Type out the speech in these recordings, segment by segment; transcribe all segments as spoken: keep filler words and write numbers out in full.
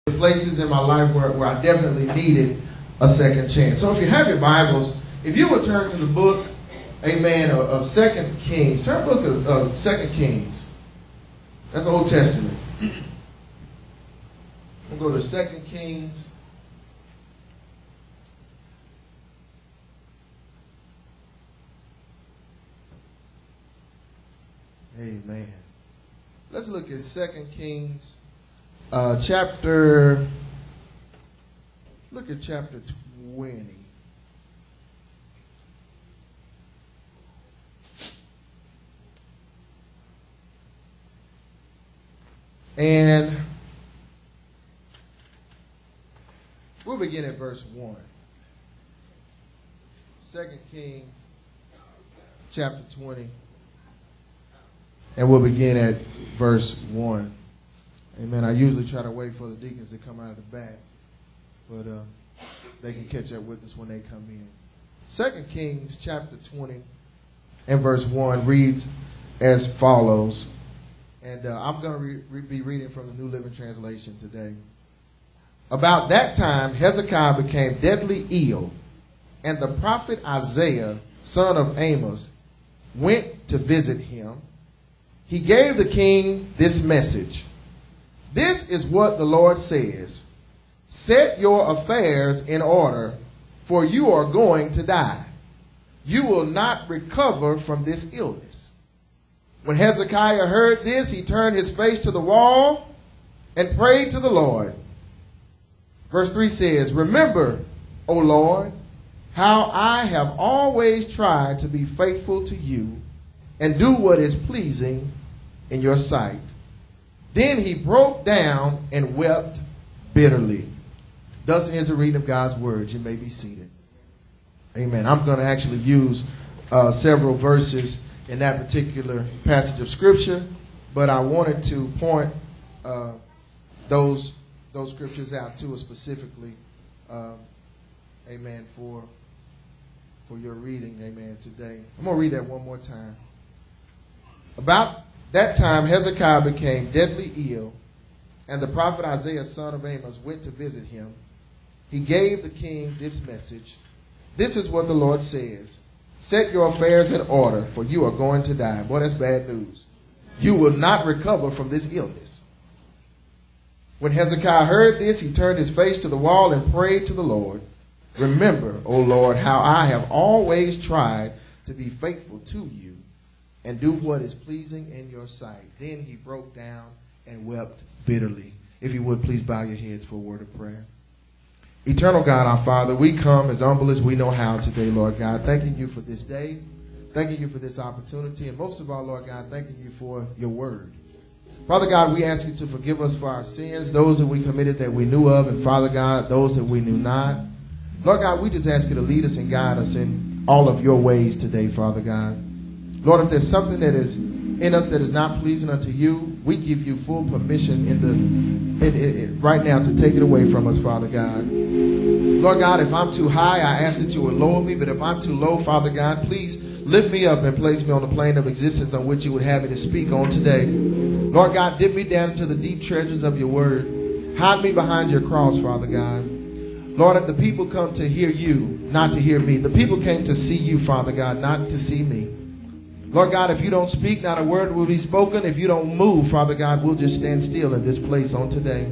places in my life where, where I definitely needed a second chance. So if you have your Bibles, if you would turn to the book, amen, of, of Second Kings. Turn to the book of, of Second Kings. That's Old Testament. We'll go to Second Kings. Amen. Let's look at Second Kings, uh, chapter. Look at chapter twenty. And we'll begin at verse one. Second Kings, chapter twenty. And we'll begin at verse one. Amen. I usually try to wait for the deacons to come out of the back, but uh, they can catch up with us when they come in. Second Kings chapter twenty and verse one reads as follows. And uh, I'm going to re- re- be reading from the New Living Translation today. About that time, Hezekiah became deadly ill, and the prophet Isaiah, son of Amos, went to visit him. He gave the king this message. This is what the Lord says. Set your affairs in order, for you are going to die. You will not recover from this illness. When Hezekiah heard this, he turned his face to the wall and prayed to the Lord. Verse three says, Remember, O Lord, how I have always tried to be faithful to you and do what is pleasing in your sight. Then he broke down and wept bitterly. Thus ends the reading of God's word. You may be seated. Amen. I'm going to actually use uh, several verses in that particular passage of scripture, but I wanted to point uh, those those scriptures out to us specifically. Uh, amen. For for your reading. Amen. Today, I'm going to read that one more time. About that time, Hezekiah became deadly ill, and the prophet Isaiah, son of Amos, went to visit him. He gave the king this message. This is what the Lord says. Set your affairs in order, for you are going to die. Boy, that's bad news. You will not recover from this illness. When Hezekiah heard this, he turned his face to the wall and prayed to the Lord. Remember, O Lord, how I have always tried to be faithful to you and do what is pleasing in your sight. Then he broke down and wept bitterly. If you would, please bow your heads for a word of prayer. Eternal God, our Father, we come as humble as we know how today, Lord God, thanking you for this day, thanking you for this opportunity, and most of all, Lord God, thanking you for your word. Father God, we ask you to forgive us for our sins, those that we committed that we knew of, and Father God, those that we knew not. Lord God, we just ask you to lead us and guide us in all of your ways today, Father God. Lord, if there's something that is in us that is not pleasing unto you, we give you full permission in the in, in, in, right now to take it away from us, Father God. Lord God, if I'm too high, I ask that you would lower me. But if I'm too low, Father God, please lift me up and place me on the plane of existence on which you would have me to speak on today. Lord God, dip me down into the deep treasures of your word. Hide me behind your cross, Father God. Lord, if the people come to hear you, not to hear me. The people came to see you, Father God, not to see me. Lord God, if you don't speak, not a word will be spoken. If you don't move, Father God, we'll just stand still in this place on today.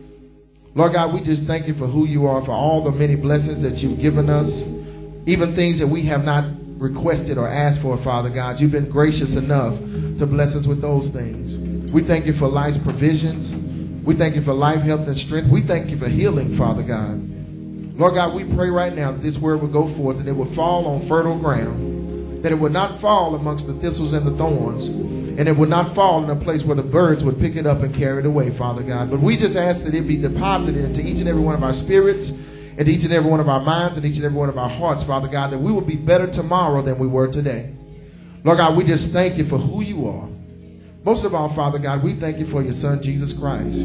Lord God, we just thank you for who you are, for all the many blessings that you've given us, even things that we have not requested or asked for, Father God. You've been gracious enough to bless us with those things. We thank you for life's provisions. We thank you for life, health, and strength. We thank you for healing, Father God. Lord God, we pray right now that this word will go forth and it will fall on fertile ground, that it would not fall amongst the thistles and the thorns, and it would not fall in a place where the birds would pick it up and carry it away, Father God. But we just ask that it be deposited into each and every one of our spirits, and each and every one of our minds, and each and every one of our hearts, Father God, that we will be better tomorrow than we were today. Lord God, we just thank you for who you are. Most of all, Father God, we thank you for your son, Jesus Christ,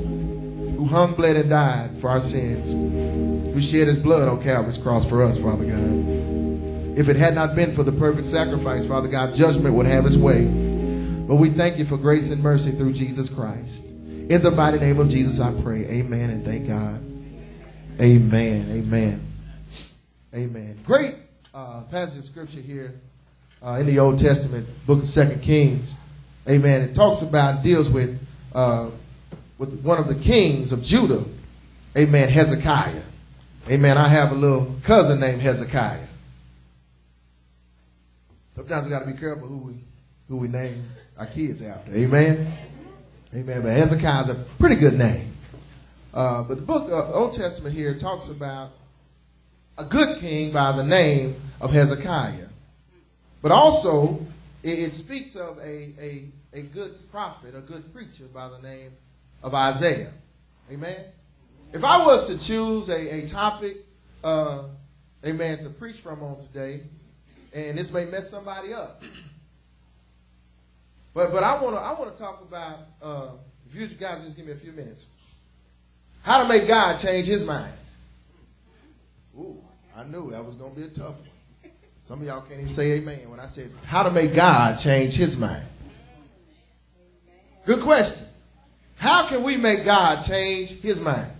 who hung, bled, and died for our sins, who shed his blood on Calvary's cross for us, Father God. If it had not been for the perfect sacrifice, Father God, judgment would have its way. But we thank you for grace and mercy through Jesus Christ. In the mighty name of Jesus, I pray. Amen and thank God. Amen. Amen. Amen. Great uh, passage of scripture here uh, in the Old Testament, book of Second Kings. Amen. It talks about, deals with, uh, with one of the kings of Judah. Amen. Hezekiah. Amen. I have a little cousin named Hezekiah. Sometimes we got to be careful who we who we name our kids after. Amen. Amen. But Hezekiah is a pretty good name. Uh, but the book of Old Testament here talks about a good king by the name of Hezekiah. But also it, it speaks of a, a, a good prophet, a good preacher by the name of Isaiah. Amen. If I was to choose a, a topic, uh, amen, to preach from on today, and this may mess somebody up, but but I want to I want to talk about, uh, if you guys just give me a few minutes, how to make God change his mind. Ooh, I knew that was going to be a tough one. Some of y'all can't even say amen when I said how to make God change his mind. Good question. How can we make God change his mind?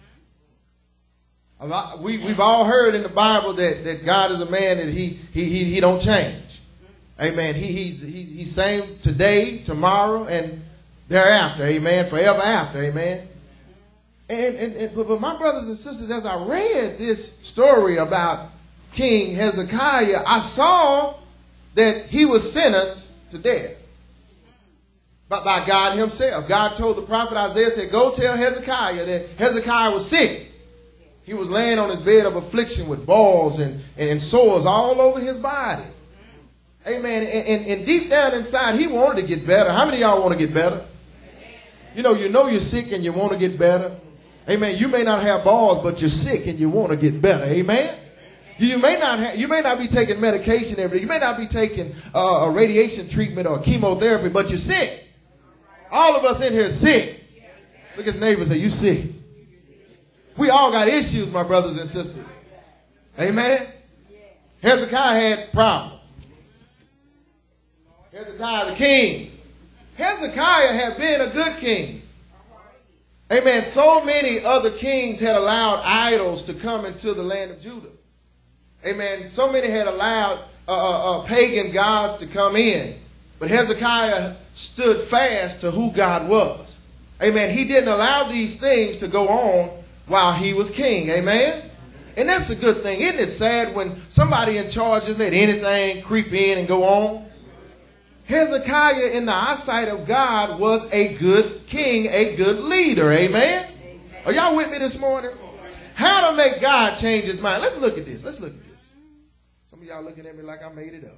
A lot, we, we've all heard in the Bible that, that God is a man that he he he, he don't change. Amen. He, he's he, he's same today, tomorrow, and thereafter. Amen. Forever after. Amen. And, and, and but, but my brothers and sisters, as I read this story about King Hezekiah, I saw that he was sentenced to death by, by God himself. God told the prophet Isaiah, said, go tell Hezekiah that Hezekiah was sick. He was laying on his bed of affliction with boils and, and sores all over his body. Amen. And, and, and deep down inside, he wanted to get better. How many of y'all want to get better? You know, you know you're sick and you want to get better. Amen. You may not have balls, but you're sick and you want to get better. Amen. You may not have, you may not be taking medication every day. You may not be taking uh, a radiation treatment or chemotherapy, but you're sick. All of us in here are sick. Look at the neighbor and say, you sick. We all got issues, my brothers and sisters. Amen. Hezekiah had problems. Hezekiah the king. Hezekiah had been a good king. Amen. So many other kings had allowed idols to come into the land of Judah. Amen. So many had allowed uh, uh, uh, pagan gods to come in. But Hezekiah stood fast to who God was. Amen. He didn't allow these things to go on while he was king. Amen. And that's a good thing. Isn't it sad when somebody in charge just let anything creep in and go on? Hezekiah, in the eyesight of God, was a good king, a good leader. Amen? Are y'all with me this morning? How to make God change his mind. Let's look at this. Let's look at this. Some of y'all looking at me like I made it up.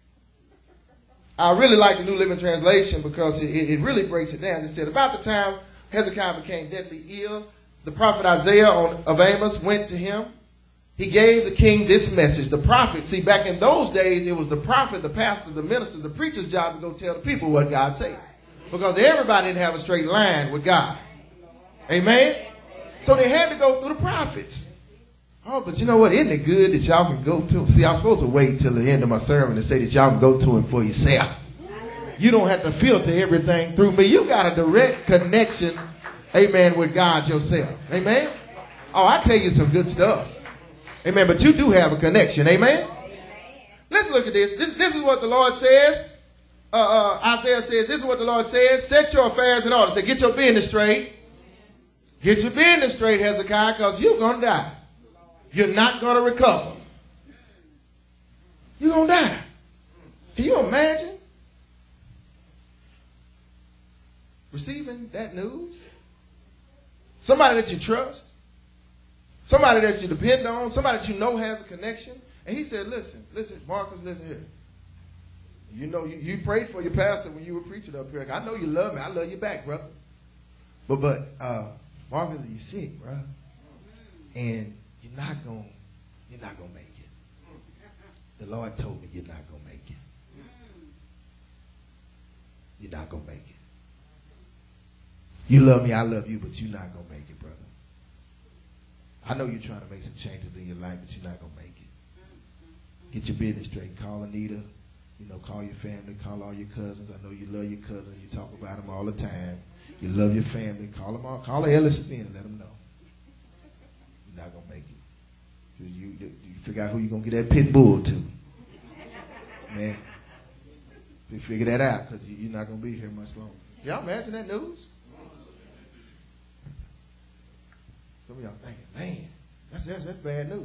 I really like the New Living Translation because it, it really breaks it down. It said, about the time Hezekiah became deathly ill, the prophet Isaiah of Amos went to him. He gave the king this message. The prophet, see, back in those days, it was the prophet, the pastor, the minister, the preacher's job to go tell the people what God said. Because everybody didn't have a straight line with God. Amen? So they had to go through the prophets. Oh, but you know what? Isn't it good that y'all can go to him? See, I'm supposed to wait till the end of my sermon and say that y'all can go to him for yourself. You don't have to filter everything through me. You got a direct connection, amen, with God yourself. Amen? Oh, I tell you some good stuff. Amen. But you do have a connection. Amen. Amen. Let's look at this. This, this is what the Lord says. Uh, uh, Isaiah says, this is what the Lord says. Set your affairs in order. Say, get your business straight. Get your business straight, Hezekiah, because you're going to die. You're not going to recover. You're going to die. Can you imagine receiving that news? Somebody that you trust. Somebody that you depend on, somebody that you know has a connection. And he said, listen, listen, Marcus, listen here. You know, you, you prayed for your pastor when you were preaching up here. I know you love me. I love you back, brother. But, but, uh, Marcus, you're sick, bro. And you're not going, you're not going to make it. The Lord told me you're not going to make it. You're not going to make it. You love me, I love you, but you're not going to make it, brother. I know you're trying to make some changes in your life, but you're not going to make it. Get your business straight. Call Anita. You know, call your family. Call all your cousins. I know you love your cousins. You talk about them all the time. You love your family. Call them all. Call the Ellis in and let them know. You're not going to make it. You, you, you figure out who you're going to get that pit bull to. Man. You figure that out because you, you're not going to be here much longer. Y'all imagine that news? Some of y'all thinking, man, that's, that's, that's bad news.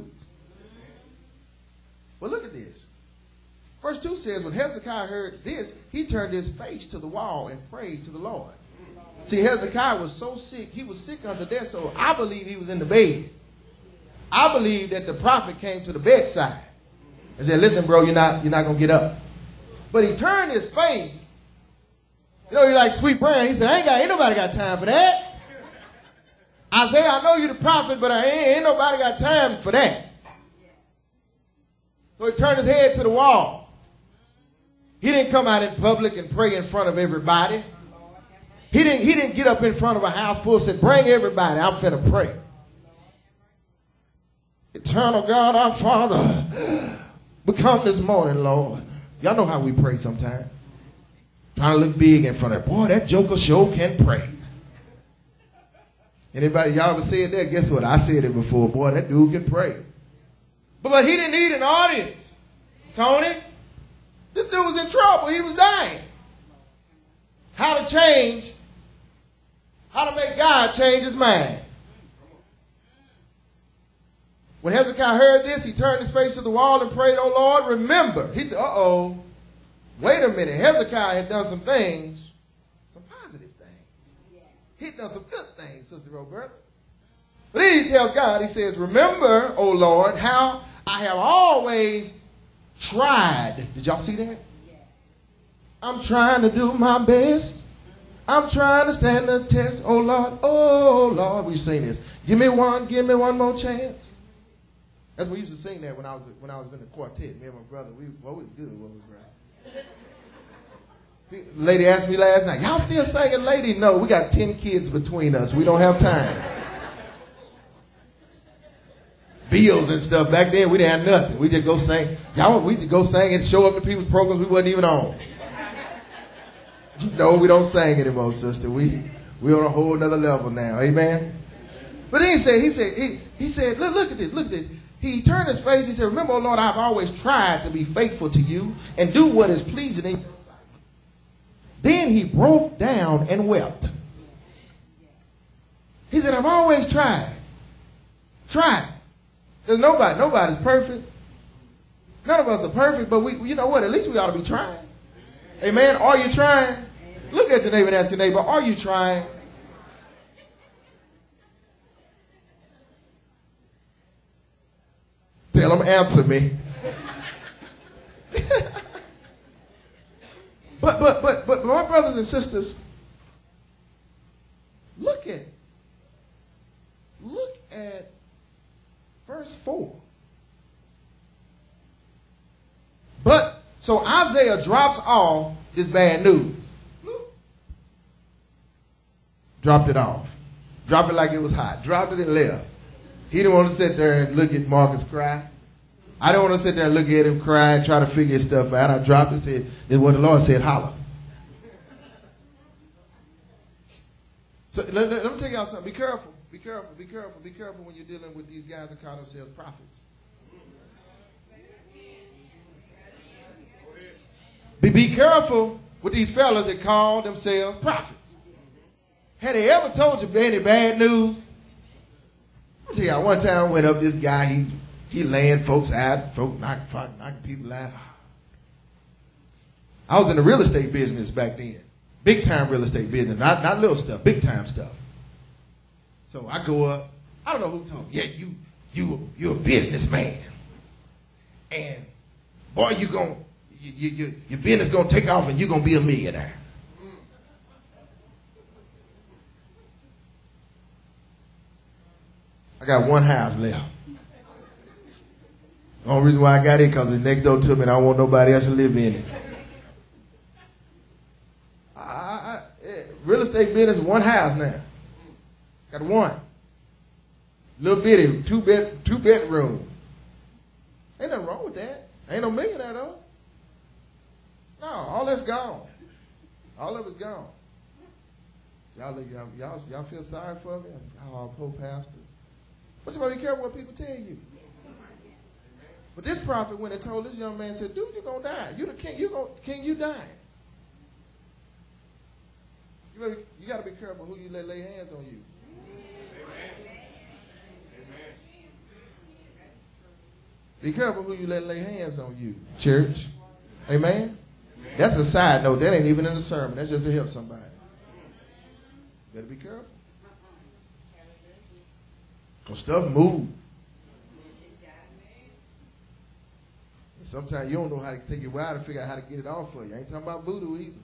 But look at this. Verse two says, when Hezekiah heard this, he turned his face to the wall and prayed to the Lord. See, Hezekiah was so sick, he was sick unto death, so I believe he was in the bed. I believe that the prophet came to the bedside and said, listen, bro, you're not, you're not going to get up. But he turned his face. You know, you're like Sweet Brand. He said, I ain't got, ain't nobody got time for that. Isaiah, I know you're the prophet, but I ain't, ain't nobody got time for that. So he turned his head to the wall. He didn't come out in public and pray in front of everybody. He didn't, he didn't get up in front of a house full and said, bring everybody, I'm finna pray. Eternal God, our Father, we come this morning, Lord. Y'all know how we pray sometimes. Trying to look big in front of it. Boy, that joker sure can pray. Anybody, y'all ever said that? Guess what? I said it before. Boy, that dude can pray. But, but he didn't need an audience. Tony, this dude was in trouble. He was dying. How to change, how to make God change his mind. When Hezekiah heard this, he turned his face to the wall and prayed, oh Lord, remember. He said, uh-oh, wait a minute. Hezekiah had done some things, some positive things. He'd done some good things, Sister Roberta. But then he tells God, he says, remember, oh Lord, how I have always tried. Did y'all see that? I'm trying to do my best. I'm trying to stand the test. Oh Lord, oh Lord. We sing this. Give me one, give me one more chance. That's what we used to sing that when I was when I was in the quartet. Me and my brother, we what was good, what was right. Lady asked me last night, y'all still singing, lady? No, we got ten kids between us. We don't have time. Bills and stuff. Back then, we didn't have nothing. We just go sing. Y'all, we just go sing and show up to people's programs we wasn't even on. No, we don't sing anymore, sister. We we on a whole nother level now. Amen. But then he said, he said, he, he said, look, look at this, look at this. He turned his face. He said, remember, oh Lord, I've always tried to be faithful to you and do what is pleasing in your sight. Then he broke down and wept. He said, I've always tried. Tried. There's nobody, nobody's perfect. None of us are perfect, but we, you know what? At least we ought to be trying. Amen. Are you trying? Look at your neighbor and ask your neighbor, are you trying? Tell them, answer me. but, but, but, but my brothers and sisters, look at, look at verse four. But, so Isaiah drops off this bad news. Dropped it off. Dropped it like it was hot. Dropped it and left. He didn't want to sit there and look at Marcus cry. I don't want to sit there and look at him cry and try to figure his stuff out. I dropped it and said, this is what the Lord said, holler. So let, let, let me tell y'all something. Be careful. Be careful. Be careful. Be careful when you're dealing with these guys that call themselves prophets. Be, be careful with these fellas that call themselves prophets. Had they ever told you any bad news? I'll tell y'all, one time I went up, this guy, he he laying folks out, folk knocking, knocking people out. I was in the real estate business back then. Big time real estate business. Not not little stuff, big time stuff. So I go up, I don't know who told me, yeah, you you you're a businessman. And boy, you gonna you, you, you, your business gonna take off and you're gonna be a millionaire. I got one house left. The only reason why I got it because it's next door to me and I don't want nobody else to live in it. I, I, I, real estate business, one house now. Got one. Little bitty, two bed, two bedroom. Ain't nothing wrong with that. Ain't no millionaire though. No, all that's gone. All of it's gone. Y'all, y'all, y'all, y'all feel sorry for me? Oh, poor pastor. But you better be careful what people tell you. But this prophet went and told this young man, said, dude, you're going to die. You the king. You gonna, king, you die. You, better, you got to be careful who you let lay hands on you. Amen. Be careful who you let lay hands on you, church. Amen? That's a side note. That ain't even in the sermon. That's just to help somebody. Better be careful. Because stuff move. And sometimes you don't know how to take it wild and figure out how to get it off for you. I ain't talking about voodoo either.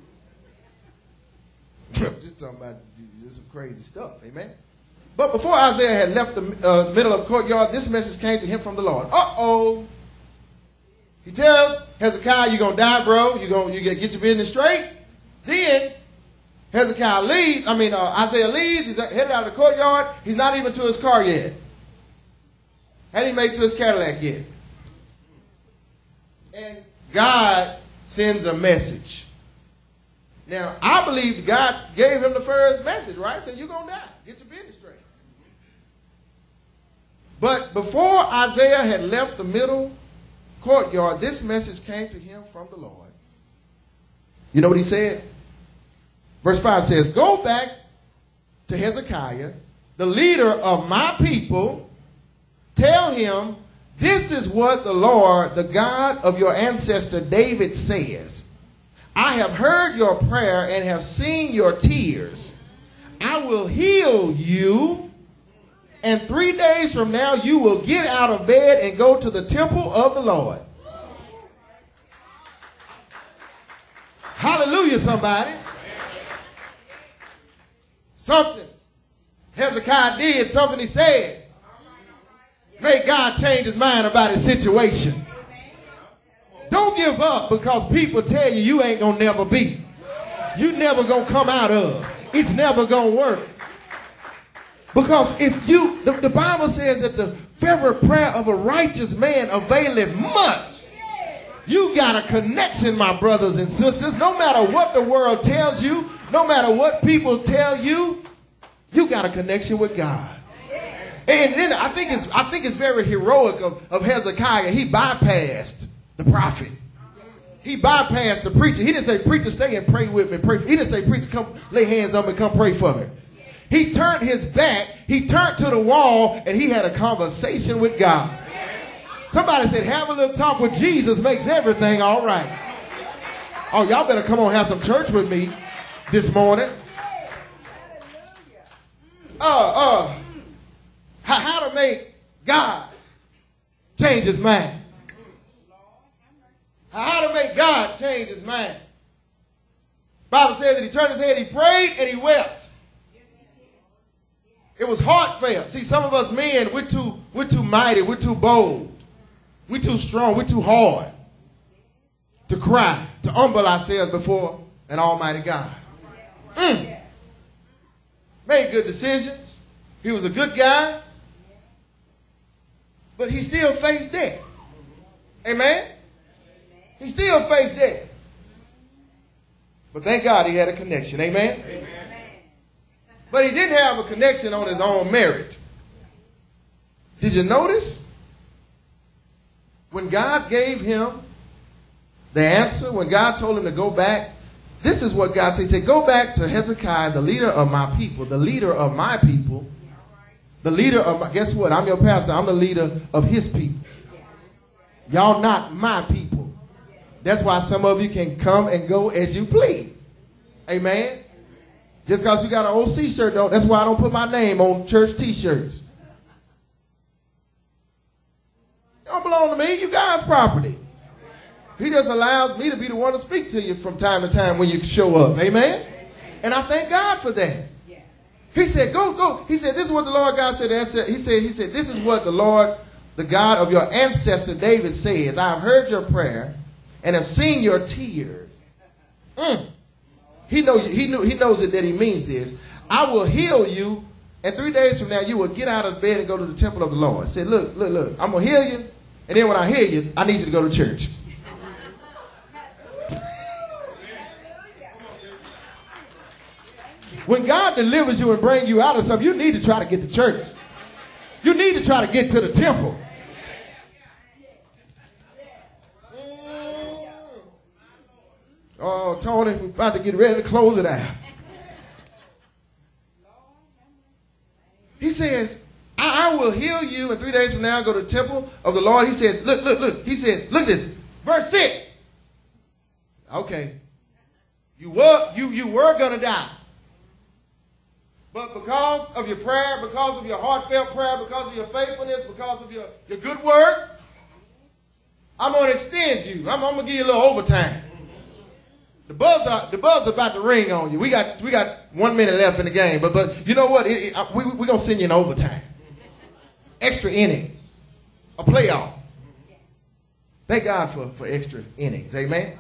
I'm just talking about just some crazy stuff. Amen? But before Isaiah had left the uh, middle of the courtyard, this message came to him from the Lord. Uh-oh. He tells Hezekiah, you're going to die, bro. You're going to you get your business straight. Then Hezekiah leaves. I mean, uh, Isaiah leaves. He's headed out of the courtyard. He's not even to his car yet. Hadn't even made it to his Cadillac yet. And God sends a message. Now, I believe God gave him the first message, right? Said, you're going to die. Get your business straight. But before Isaiah had left the middle courtyard, this message came to him from the Lord. You know what he said? Verse five says, go back to Hezekiah, the leader of my people. Tell him, this is what the Lord, the God of your ancestor David says. I have heard your prayer and have seen your tears. I will heal you. And three days from now, you will get out of bed and go to the temple of the Lord. Hallelujah, somebody. Something Hezekiah did, something he said, made God change his mind about his situation. Don't give up because people tell you you ain't going to never be. You never going to come out of. It's never going to work. Because if you, the, the Bible says that the fervent prayer of a righteous man availeth much. You got a connection, my brothers and sisters. No matter what the world tells you, no matter what people tell you, you got a connection with God. And then I think it's I think it's very heroic of, of Hezekiah. He bypassed the prophet. He bypassed the preacher. He didn't say, preacher, stay and pray with me. Pray. He didn't say, preacher, come lay hands on me, come pray for me. He turned his back, he turned to the wall, and he had a conversation with God. Somebody said, have a little talk with Jesus makes everything all right. Oh, y'all better come on, have some church with me this morning. Uh, uh, how, how to make God change his mind. How to make God change his mind. Bible says that he turned his head, he prayed, and he wept. It was heartfelt. See, some of us men, we're too, we're too mighty, we're too bold. We're too strong, we're too hard to cry, to humble ourselves before an almighty God. Mm. Made good decisions. He was a good guy. But he still faced death. Amen? He still faced death. But thank God he had a connection. Amen? Amen. But he didn't have a connection on his own merit. Did you notice? When God gave him the answer, when God told him to go back, this is what God said. He said, go back to Hezekiah, the leader of my people, the leader of my people, the leader of my, guess what? I'm your pastor. I'm the leader of his people. Y'all not my people. That's why some of you can come and go as you please. Amen. Just because you got an O C shirt, though, that's why I don't put my name on church t-shirts. You don't belong to me. You God's property. He just allows me to be the one to speak to you from time to time when you show up. Amen? And I thank God for that. He said, go, go. He said, this is what the Lord God said. He said, he said, this is what the Lord, the God of your ancestor David says. I have heard your prayer and have seen your tears. Mm. He, know, he, knew, he knows it that he means this. I will heal you, and three days from now you will get out of bed and go to the temple of the Lord. He said, look, look, look, I'm going to heal you, and then when I heal you, I need you to go to church. when God delivers you and brings you out of something, you need to try to get to church. You need to try to get to the temple. Oh, Tony, we're about to get ready to close it out. He says, I, I will heal you, and three days from now go to the temple of the Lord. He says, look, look, look. He said, look at this. Verse six. Okay. You were, you, you were going to die. But because of your prayer, because of your heartfelt prayer, because of your faithfulness, because of your, your good works, I'm going to extend you. I'm, I'm going to give you a little overtime. The buzzer, the buzzer about to ring on you. We got, we got one minute left in the game, but, but you know what? It, it, we, we're going to send you in overtime. Extra innings. A playoff. Thank God for, for extra innings. Amen.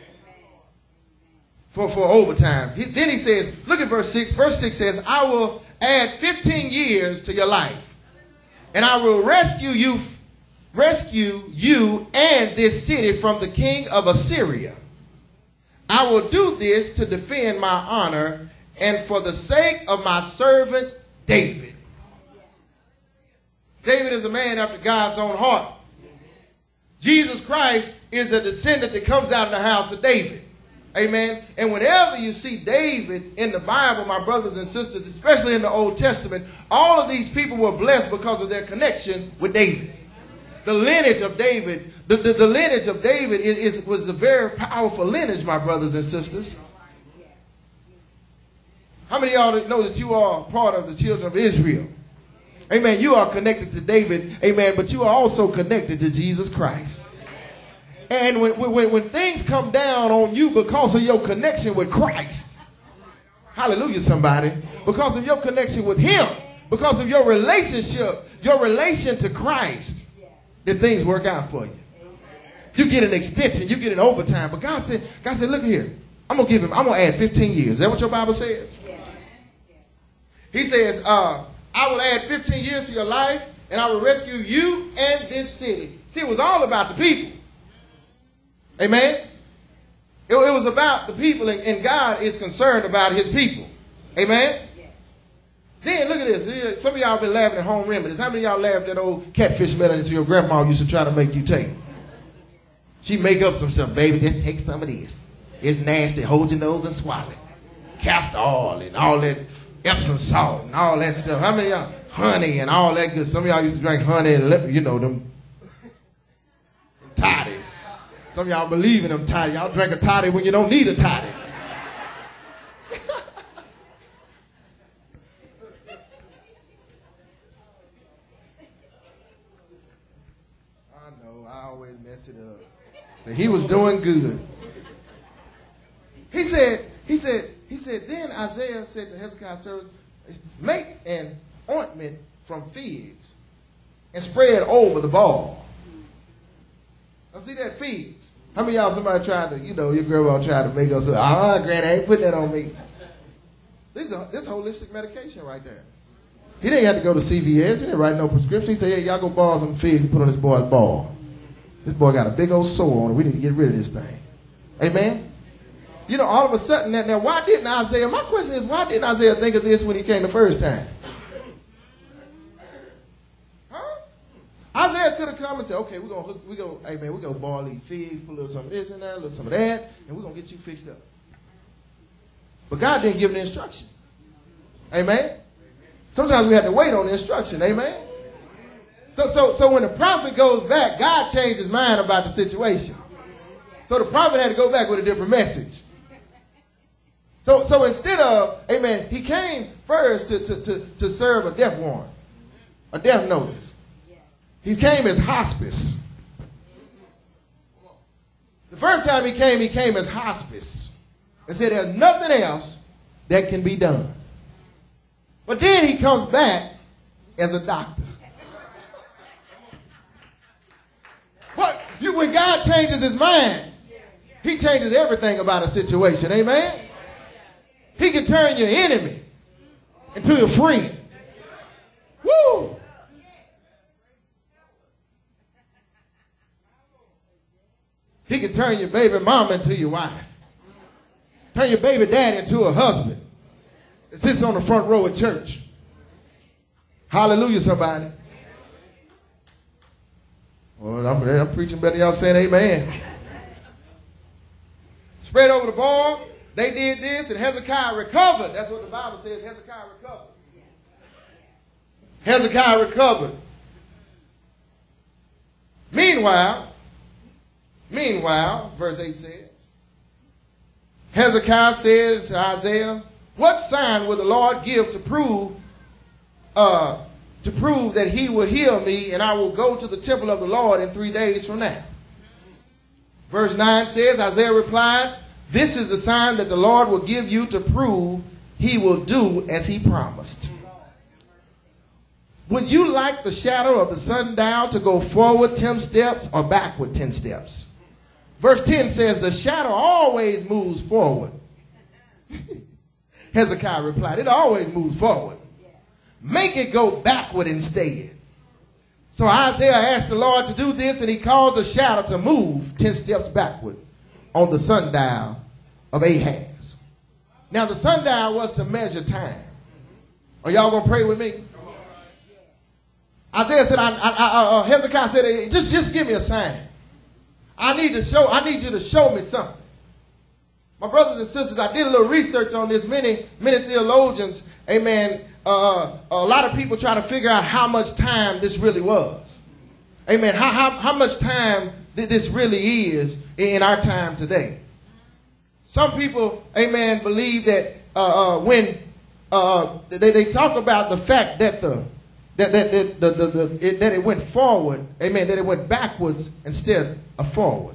For, for overtime. He, then he says, look at verse six. Verse six says, I will add fifteen years to your life, and I will rescue you, rescue you and this city from the king of Assyria. I will do this to defend my honor and for the sake of my servant David. David is a man after God's own heart. Jesus Christ is a descendant that comes out of the house of David. Amen. And whenever you see David in the Bible, my brothers and sisters, especially in the Old Testament, all of these people were blessed because of their connection with David. The lineage of David, the, the, the lineage of David is, is, was a very powerful lineage, my brothers and sisters. How many of y'all know that you are part of the children of Israel? Amen. You are connected to David. Amen. But you are also connected to Jesus Christ. And when, when, when things come down on you because of your connection with Christ, hallelujah, somebody, because of your connection with him, because of your relationship, your relation to Christ, that things work out for you. You get an extension, you get an overtime. But God said, God said, look here, I'm going to give him, I'm going to add fifteen years. Is that what your Bible says? He says, uh, I will add fifteen years to your life, and I will rescue you and this city. See, it was all about the people. Amen? It, it was about the people, and, and God is concerned about his people. Amen? Then look at this. Some of y'all been laughing at home remedies. How many of y'all laughed at old catfish medicine your grandma used to try to make you take? She make up some stuff. Baby, just take some of this. It's nasty. Hold your nose and swallow it. Castor oil and all that Epsom salt and all that stuff. How many of y'all? Honey and all that good. Some of y'all used to drink honey and, you know, them toddies. Some of y'all believe in them toddy. Y'all drink a toddy when you don't need a toddy. I know, I always mess it up. So he was doing good. He said, he said, he said, then Isaiah said to Hezekiah's servants, make an ointment from figs and spread over the ball. I see that figs. How many of y'all, somebody tried to, you know, your grandma tried to make us, ah, granny, I ain't putting that on me. This is a, this holistic medication right there. He didn't have to go to C V S. He didn't write no prescription. He said, hey, y'all go borrow some figs and put on this boy's ball. This boy got a big old sore on it. We need to get rid of this thing. Amen? You know, all of a sudden, now, now why didn't Isaiah, my question is, why didn't Isaiah think of this when he came the first time? Huh? Isaiah could have come and said, okay, we're going to, we go, hey man, we're going to boil these figs, put a little some of this in there, a little some of that, and we're going to get you fixed up. But God didn't give the instruction. Amen? Sometimes we have to wait on the instruction. Amen? So, so, so when the prophet goes back, God changed his mind about the situation. So the prophet had to go back with a different message. So, so instead of, amen, he came first to, to, to, to serve a death warrant, a death notice. He came as hospice. The first time he came, he came as hospice and said there's nothing else that can be done. But then he comes back as a doctor. What? You, when God changes his mind, he changes everything about a situation. Amen? He can turn your enemy into your friend. Woo! He can turn your baby mama into your wife. Turn your baby daddy into a husband. that sits on the front row at church. Hallelujah, somebody. Well, I'm, I'm preaching better than y'all saying amen. Spread over the board. They did this, and Hezekiah recovered. That's what the Bible says. Hezekiah recovered. Hezekiah recovered. Meanwhile, meanwhile, verse eight says, Hezekiah said to Isaiah, what sign will the Lord give to prove uh, to prove that he will heal me, and I will go to the temple of the Lord in three days from now? Verse nine says, Isaiah replied, this is the sign that the Lord will give you to prove he will do as he promised. Would you like the shadow of the sundial to go forward ten steps or backward ten steps? Verse ten says the shadow always moves forward. Hezekiah replied, it always moves forward. Make it go backward instead. So Isaiah asked the Lord to do this, and he caused the shadow to move ten steps backward on the sundial of Ahaz. Now the sundial was to measure time. Are y'all going to pray with me? Isaiah said, I, I, I, uh, Hezekiah said, hey, just, just give me a sign. I need to show, I need you to show me something. My brothers and sisters, I did a little research on this. Many, many theologians, amen, uh, a lot of people try to figure out how much time this really was. Amen. How, how, how much time th- this really is in our time today. Some people, amen, believe that uh, uh, when uh, they, they talk about the fact that the That, that, that, the, the, the, it, that it went forward, amen, that it went backwards instead of forward.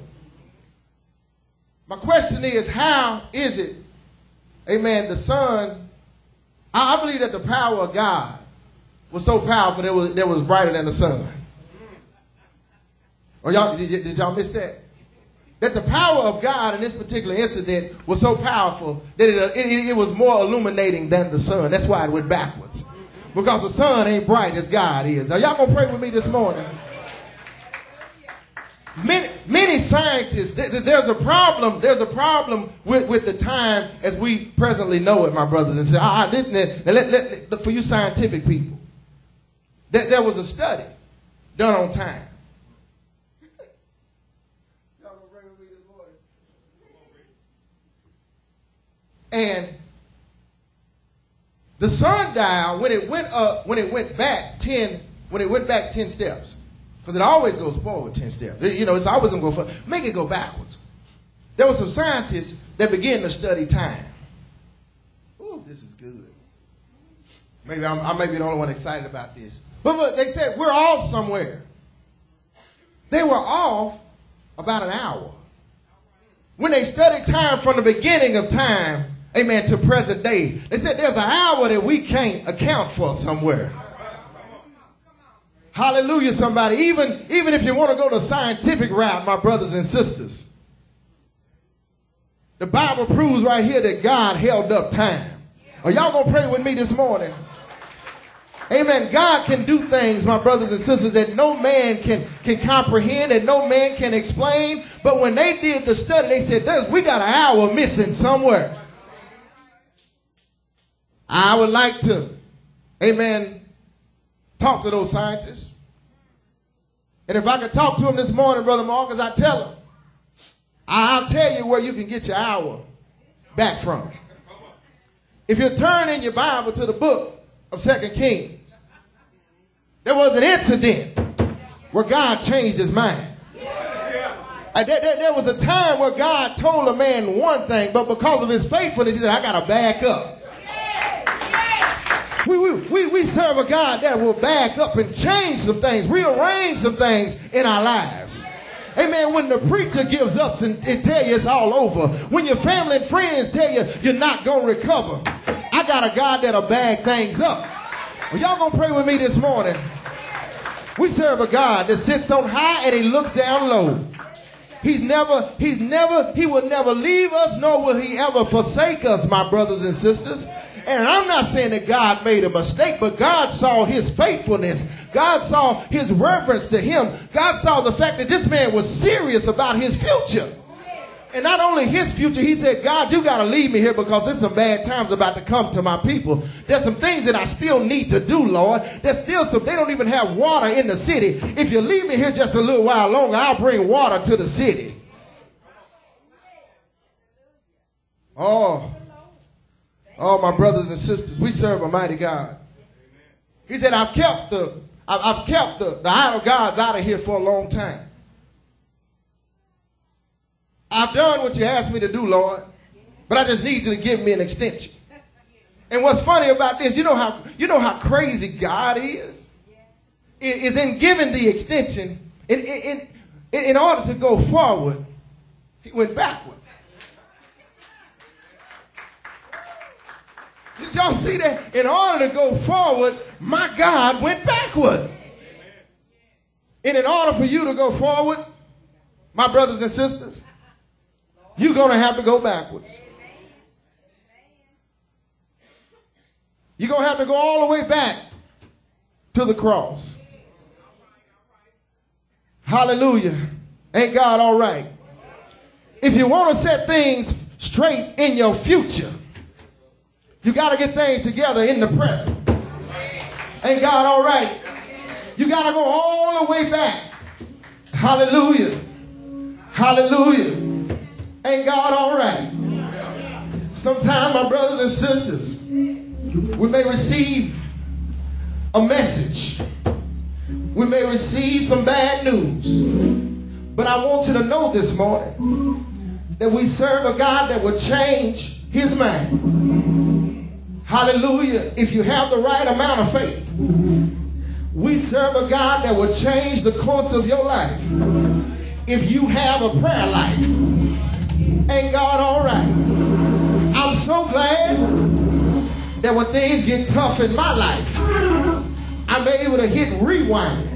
My question is, how is it, amen, the sun, I, I believe that the power of God was so powerful that it was, that it was brighter than the sun. Or y'all, did, did y'all miss that? That the power of God in this particular incident was so powerful that it, it, it was more illuminating than the sun. That's why it went backwards. Because the sun ain't bright as God is. Are y'all going to pray with me this morning? Many, many scientists, th- th- there's a problem, there's a problem with, with the time as we presently know it, my brothers and sisters. I, I didn't, let, let, let, for you scientific people, that there was a study done on time. Y'all going to pray with me this morning? And the sundial, when it went up, when it went back ten, when it went back ten steps, because it always goes forward ten steps. You know, it's always going to go forward. Make it go backwards. There were some scientists that began to study time. Ooh, this is good. Maybe I'm, I may be the only one excited about this. But, but they said, we're off somewhere. They were off about an hour. When they studied time from the beginning of time, amen, to present day, they said there's an hour that we can't account for somewhere. Hallelujah, somebody. Even, even if you want to go the scientific route, my brothers and sisters, the Bible proves right here that God held up time. Are y'all going to pray with me this morning? Amen. God can do things, my brothers and sisters, that no man can, can comprehend, and no man can explain. But when they did the study, they said, There's, we got an hour missing somewhere. I would like to, amen, talk to those scientists. And if I could talk to them this morning, Brother Marcus, I tell them, I'll tell you where you can get your hour back from. If you turn in your Bible to the book of Second Kings, there was an incident where God changed his mind. Uh, there, there, there was a time where God told a man one thing, but because of his faithfulness, he said, I got to back up. We, we, we, we serve a God that will back up and change some things, rearrange some things in our lives. Amen. When the preacher gives up and, and tell you it's all over, when your family and friends tell you you're not going to recover, I got a God that'll bag things up. Well, y'all going to pray with me this morning. We serve a God that sits on high and he looks down low. He's never, he's never, he will never leave us, nor will he ever forsake us, my brothers and sisters. And I'm not saying that God made a mistake, but God saw his faithfulness. God saw his reverence to him. God saw the fact that this man was serious about his future. And not only his future, he said, God, you got to leave me here because there's some bad times about to come to my people. There's some things that I still need to do, Lord. There's still some, they don't even have water in the city. If you leave me here just a little while longer, I'll bring water to the city. Oh, oh, my brothers and sisters, we serve a mighty God. He said, I've kept the, I've, I've kept the, the idol gods out of here for a long time. I've done what you asked me to do, Lord, but I just need you to give me an extension. And what's funny about this, you know how, you know how crazy God is? Is in giving the extension, in, in, in, in order to go forward, he went backwards. Did y'all see that? In order to go forward, my God went backwards. And in order for you to go forward, my brothers and sisters, you're going to have to go backwards. You're going to have to go all the way back to the cross. Hallelujah. Ain't God all right? If you want to set things straight in your future, you got to get things together in the present. Ain't God all right? You got to go all the way back. Hallelujah. Hallelujah. Ain't God all right? Sometimes, my brothers and sisters, we may receive a message. We may receive some bad news. But I want you to know this morning that we serve a God that will change his mind. Hallelujah. If you have the right amount of faith, we serve a God that will change the course of your life. If you have a prayer life, ain't God all right? I'm so glad that when things get tough in my life, I'm able to hit rewind.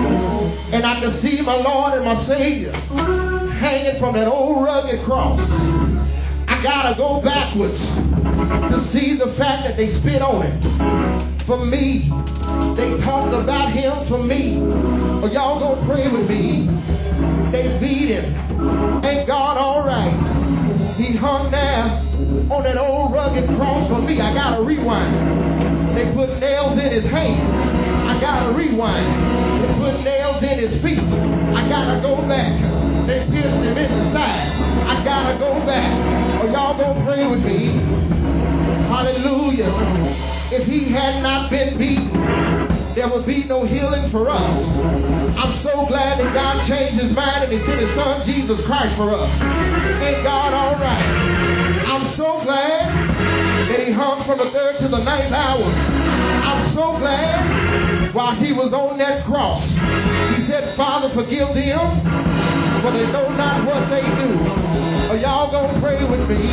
And I can see my Lord and my Savior hanging from that old rugged cross. I gotta go backwards to see the fact that they spit on him for me. They talked about him for me. But y'all gonna pray with me. They beat him. Ain't God all right? He hung there on that old rugged cross for me. I gotta rewind. They put nails in his hands. I gotta rewind. They put nails in his feet. I gotta go back. They pierced him in the side. I gotta go back. Or y'all gonna pray with me. Hallelujah. If he had not been beaten, there would be no healing for us. I'm so glad that God changed his mind and he sent his son Jesus Christ for us. Ain't God all right? I'm so glad that he hung from the third to the ninth hour. I'm so glad while he was on that cross, he said, Father, forgive them, for they know not what they do. Are y'all gonna pray with me?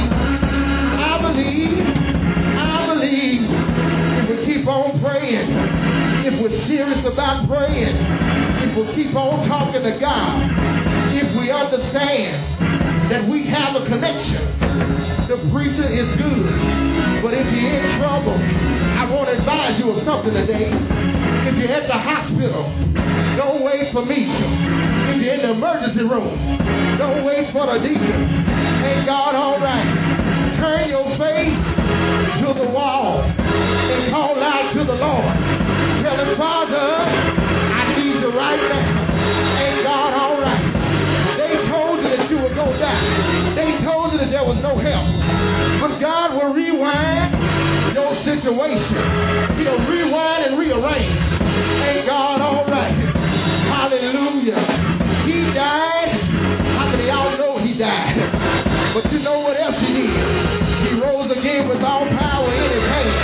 I believe, I believe if we keep on praying, if we're serious about praying, if we keep on talking to God, if we understand that we have a connection, the preacher is good. But if you're in trouble, I want to advise you of something today. If you're at the hospital, don't wait for me. If you're in the emergency room, don't wait for the deacons. Ain't God all right? Turn your face to the wall and call out to the Lord. Tell him, Father, I need you right now. Ain't God all right? They told you that you would go down. They told you that there was no help. But God will rewind your situation. He'll rewind and rearrange. Ain't God all right? Hallelujah. He died. How many of y'all know he died? But you know what else he did? He rose again with all power in his hand.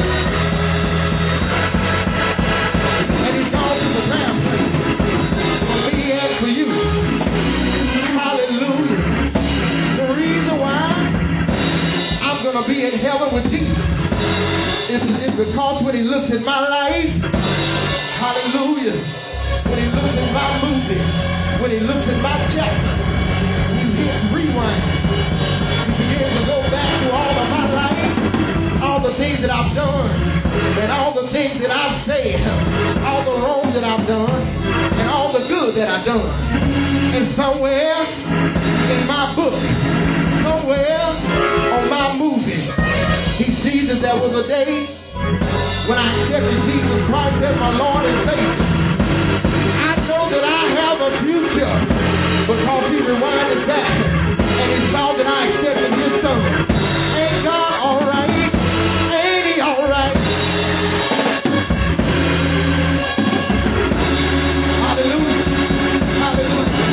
And he's gone to the prayer place for me and for you. Hallelujah. The reason why I'm going to be in heaven with Jesus is, is because when he looks at my life, hallelujah, when he looks at my movie, when he looks at my chapter, he hits rewind. He begins to go back to all of my life, all the things that I've done, and all the things that I've said, all the wrong that I've done, and all the good that I've done. And somewhere in my book, somewhere on my movie, he sees that there was a day when I accepted Jesus Christ as my Lord and Savior. I know that I have a future because he rewinded back and he saw that I accepted his son. Ain't God all right? Ain't he all right? Hallelujah. Hallelujah.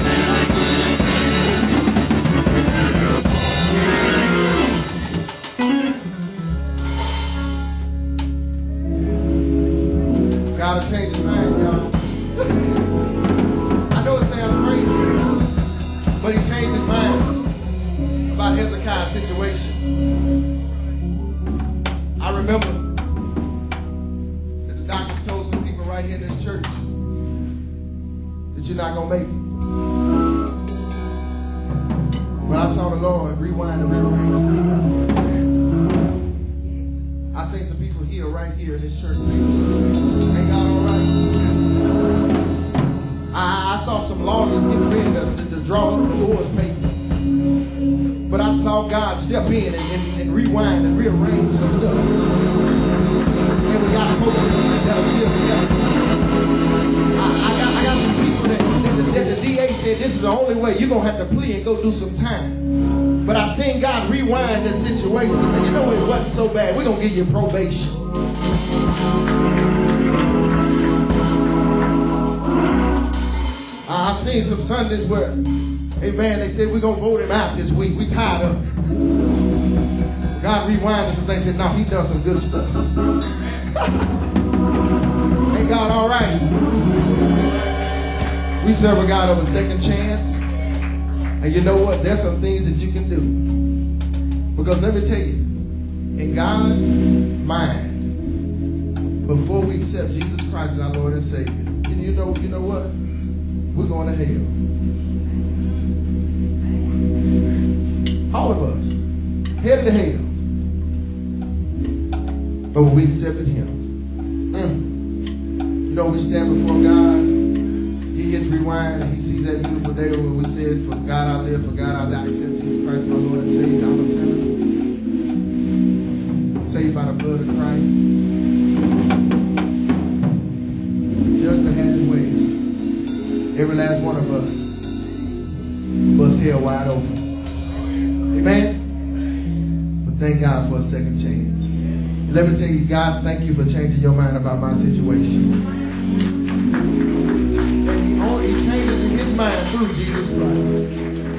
God will change his mind, y'all. I know it sounds crazy, but he changed his mind about Hezekiah's situation. I remember that the doctors told some people right here in this church that you're not going to make it. But I saw the Lord rewind and rearrange some stuff. I seen some people here right here in this church. Ain't God all right? I, I saw some lawyers get ready to, to, to draw up the divorce papers. But I saw God step in and, and, and rewind and rearrange some stuff. And we got folks that are still together. I, I, got, I got some people that, that, that the D A said this is the only way. You're going to have to plea and go do some time. But I seen God rewind that situation and say, you know, it wasn't so bad. We're going to give you probation. I've seen some Sundays where, amen, they said, we're going to vote him out this week. We tired of it. God rewinded some things and said, no, he done some good stuff. Ain't God all right? We serve a God of a second chance. And you know what? There's some things that you can do. Because let me tell you, in God's mind, before we accept Jesus Christ as our Lord and Savior, you know, you know what? We're going to hell. All of us. Headed to hell. But when we accepted him, mm, you know, we stand before God. He hits rewind and he sees that beautiful day where we said, for God I live, for God I die, accept Jesus Christ my Lord and Savior. I'm a sinner. Saved by the blood of Christ. Judgment had his way. Every last one of us bust hell wide open. Amen? But thank God for a second chance. And let me tell you, God, thank you for changing your mind about my situation. He changes in his mind through Jesus Christ.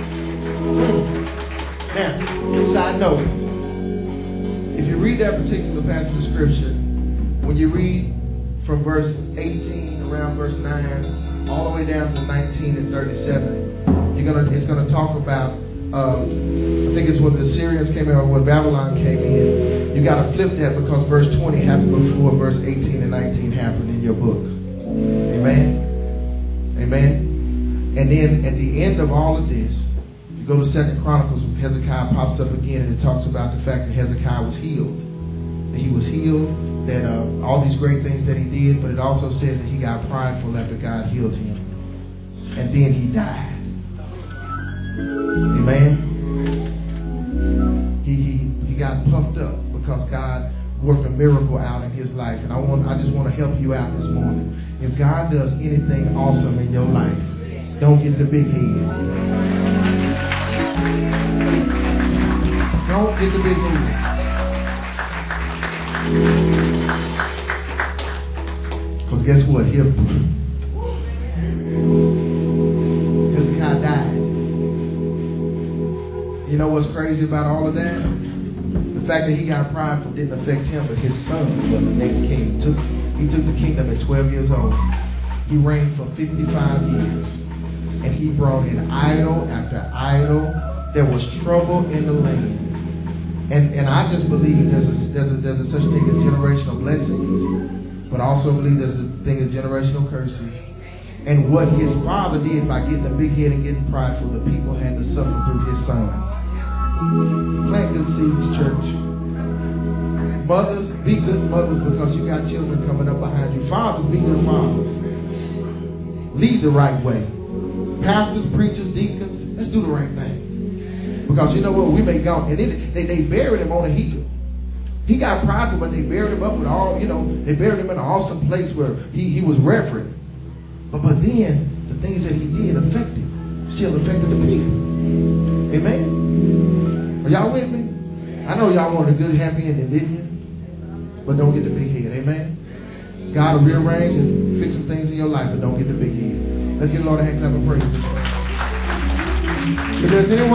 Hmm. Now, side note, if you read that particular passage of scripture, when you read from verse eighteen around verse nine, all the way down to nineteen and thirty-seven, you're gonna it's gonna talk about um, I think it's when the Assyrians came in or when Babylon came in. You gotta flip that because verse twenty happened before verse eighteen and nineteen happened in your book. Amen. Amen. And then at the end of all of this, you go to Second Chronicles, Hezekiah pops up again and it talks about the fact that Hezekiah was healed. That he was healed, that uh, all these great things that he did, but it also says that he got prideful after God healed him. And then he died. Amen. He, he, he got puffed up because God worked a miracle out in his life. And I want I just want to help you out this morning. If God does anything awesome in your life, don't get the big head. Don't get the big head. Because guess what? He'll, Hezekiah died. You know what's crazy about all of that? The fact that he got prideful didn't affect him, but his son was the next king. He took, he took the kingdom at twelve years old. He reigned for fifty-five years. And he brought in idol after idol. There was trouble in the land. And and I just believe there's a, there's a, there's a such thing as generational blessings, but I also believe there's a thing as generational curses. And what his father did by getting a big head and getting prideful, the people had to suffer through his son. Plant good seeds, church. Mothers, be good mothers because you got children coming up behind you. Fathers, be good fathers. Lead the right way. pastors, preachers, deacons, let's do the right thing. Because you know what? We may go. And then they, they buried him on a hill. He got prideful, but they buried him up with all, you know, they buried him in an awesome place where he, he was reverent. But, but then the things that he did affected, still affected the people. Amen? Are y'all with me? I know y'all want a good, happy ending, didn't you? But don't get the big head. Amen? God will rearrange and fix some things in your life, but don't get the big head. Let's get the Lord a hand clap of praise this morning. If there's anyone